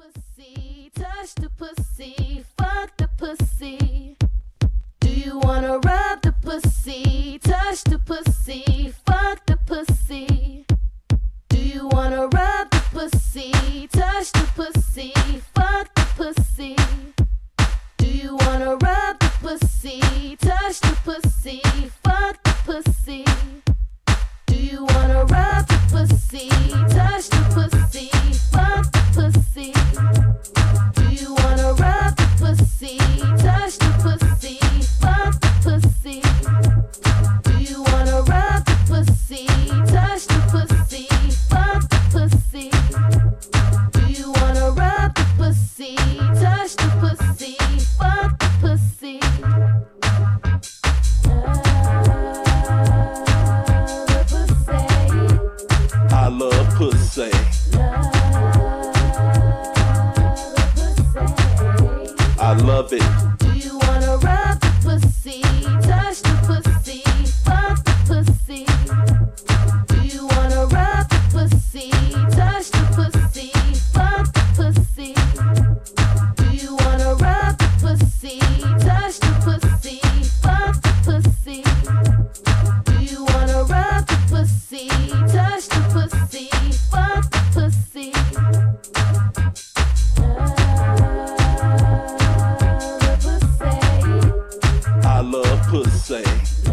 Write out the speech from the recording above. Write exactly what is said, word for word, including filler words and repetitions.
pussy, touch the pussy, fuck the pussy. Do you wanna rub the pussy, touch the pussy, fuck the pussy? Do you wanna rub the pussy, touch the pussy, fuck the pussy? Do you wanna rub the pussy, touch the pussy, fuck the pussy? Do you wanna rub the pussy, touch the pussy, fuck the pussy? Do you wanna rub the pussy, touch the pussy, fuck the pussy? Do you wanna rub the pussy, touch the pussy, fuck the pussy? Do you wanna rub the pussy, touch the pussy, fuck the pussy? I love pussy. I love it. Do you wanna rub the pussy, touch the pussy, fuck the pussy? Do you wanna rub the pussy, touch the pussy, fuck the pussy? Do you wanna rub the pussy, touch the pussy, fuck the pussy? Do you wanna rub the pussy, touch the pussy, fuck the pussy? I love pussy.